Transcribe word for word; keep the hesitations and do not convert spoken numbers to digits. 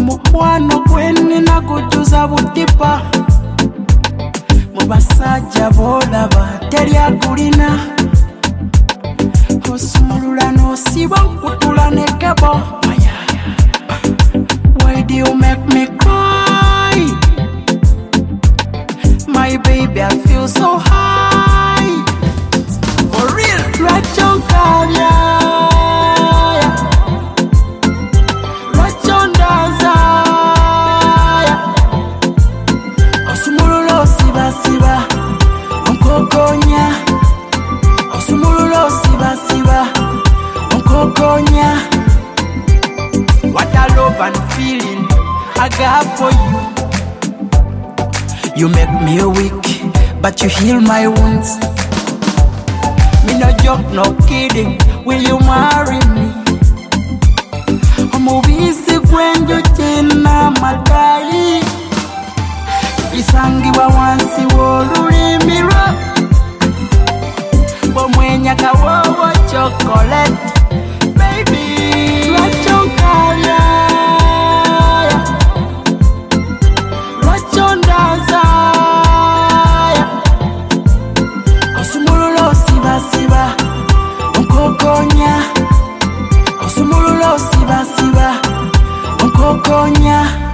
Omukwano gwenni nagujuza butipa. Mubasajja bolaba teri agulina. Osumulula n'osiba nkutula ne kebo. Why do you make me cry? My baby, I feel so high. For real, Rachonkalia, Rachondaza. Osumululo siba siba, onkokonya. Osumululo siba siba, onkokonya. What a love and feeling I got for you. You make me weak, but you heal my wounds. Me no joke, no kidding. Will you marry me? Omubisi gwenjo chena madai. Bisangi wa wansi wolulimi lwo. Bomwenya kawowo chocolate. Baby, Rachonkalia, Rachondaza. Osumululo siba siba, onkokonya. Osumululo siba siba, onkokonya.